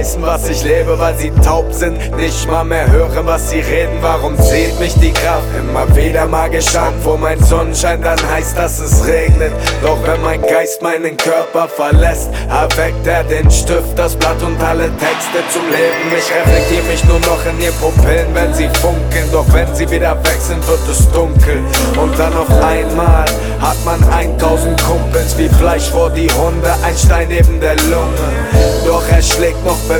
was ich lebe, weil sie taub sind, nicht mal mehr hören, was sie reden. Warum zieht mich die Kraft? Immer wieder magisch an, wo mein Sonnenschein dann heißt, dass es regnet. Doch wenn mein Geist meinen Körper verlässt, erweckt er den Stift, das Blatt und alle Texte zum Leben. Ich reflektiere mich nur noch in ihr Pupillen, wenn sie funkeln. Doch wenn sie wieder weg sind, wird es dunkel. Und dann auf einmal hat man 1000 Kumpels, wie Fleisch vor die Hunde, ein Stein neben der Lunge. Doch er schlägt noch